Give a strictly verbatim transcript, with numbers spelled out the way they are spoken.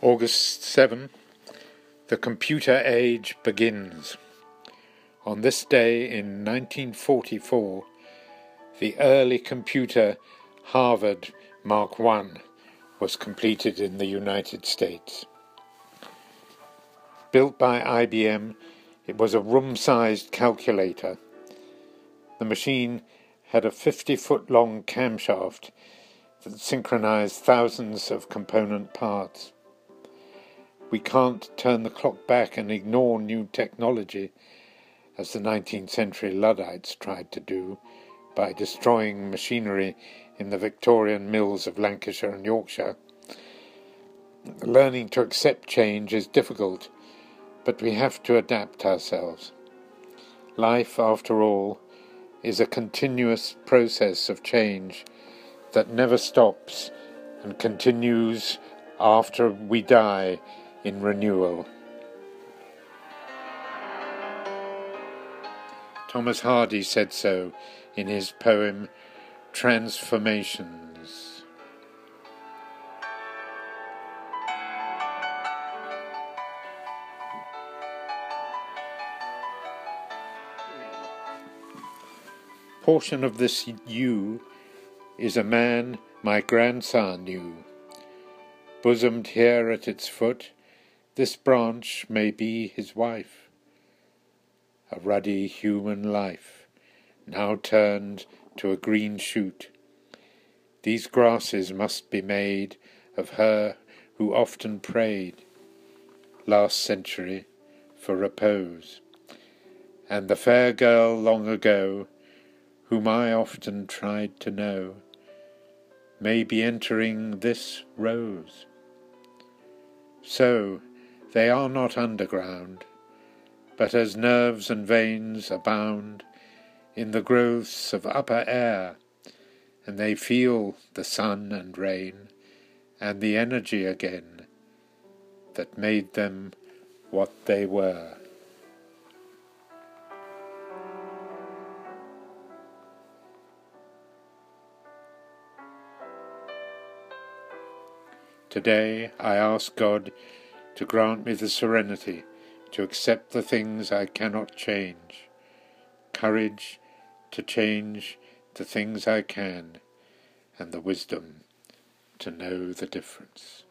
August seventh, the computer age begins. On this day in nineteen forty-four, the early computer Harvard Mark one was completed in the United States. Built by I B M, it was a room-sized calculator. The machine had a fifty-foot-long camshaft that synchronized thousands of component parts. We can't turn the clock back and ignore new technology, as the nineteenth century Luddites tried to do by destroying machinery in the Victorian mills of Lancashire and Yorkshire. Learning to accept change is difficult, but we have to adapt ourselves. Life, after all, is a continuous process of change that never stops and continues after we die in renewal. Thomas Hardy said so in his poem Transformations. Portion of this yew is a man my grandson knew. Bosomed here at its foot, this branch may be his wife. A ruddy human life, now turned to a green shoot. These grasses must be made of her who often prayed, last century, for repose. And the fair girl long ago, whom I often tried to know, may be entering this rose. So, they are not underground, but as nerves and veins abound in the growths of upper air, and they feel the sun and rain, and the energy again that made them what they were. Today I ask God to grant me the serenity to accept the things I cannot change, courage to change the things I can, and the wisdom to know the difference.